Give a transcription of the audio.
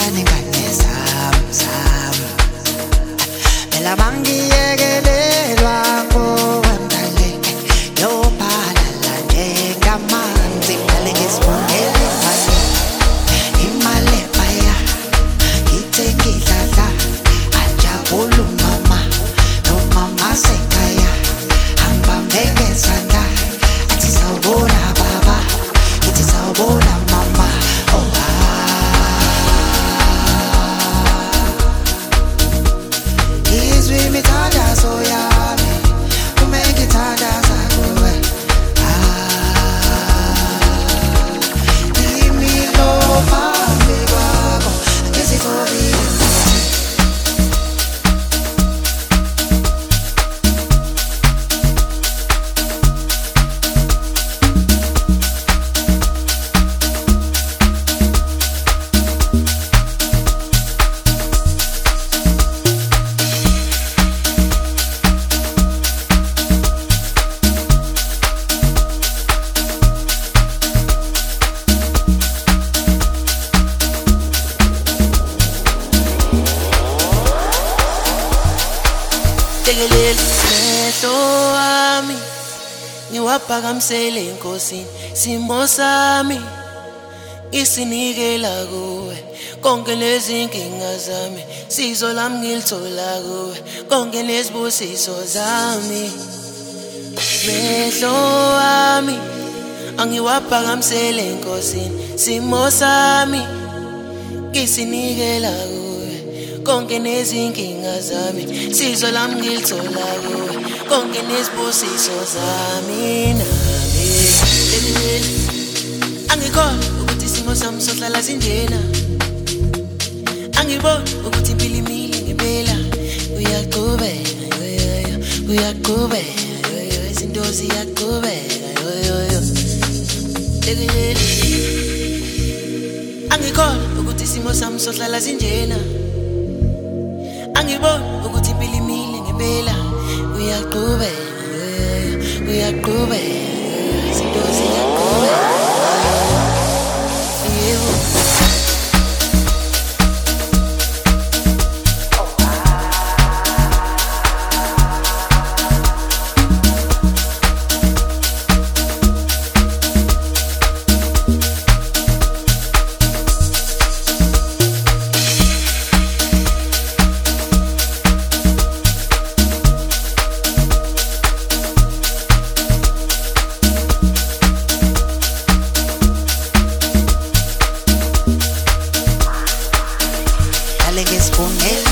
nengane zami phela bangiyekelelwa ngomdale yobhalala njengamanzi ngale ngisibongele imali ephaya ngithe ngidlala ajabula umama nomama sekhaya angibambe ngezandla athi sawubona baba ngithi sawubona mama oh izwi imithandazo yami umengithandaza kuwe imilo phambi kwakho ngizithobile Mehlo wami ngiwaphakamsele enkosini simo sami isinikela kuwe konke nezinkinga zami sizo lami ngilithola kuwe konke nezibusiso zami mehlo wami angiwaphakamsele enkosini simo sami isinikela kuwe konke nezinkinga zami sizo lami ngilithola kuwe konke nezibusiso zami nami angikholwa ukuthi isimo sami sohlala sinjena angiboni ukuthi impilo imile ngempela uyaqhubeka uyaqhubeka izinto ziyaqhubeka angikholwa ukuthi isimo sami sohlala sinjena angiboni ukuthi impilo imile ngempela uyaqhubeka uyaqhubeka izinto ziyaqhubeka yebo dale ngesibongele